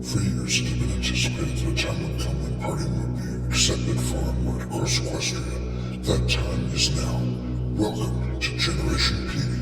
For years it had been anticipated that a time would come when partying would be accepted far and wide across Equestria. That time is now. Welcome to Generation P.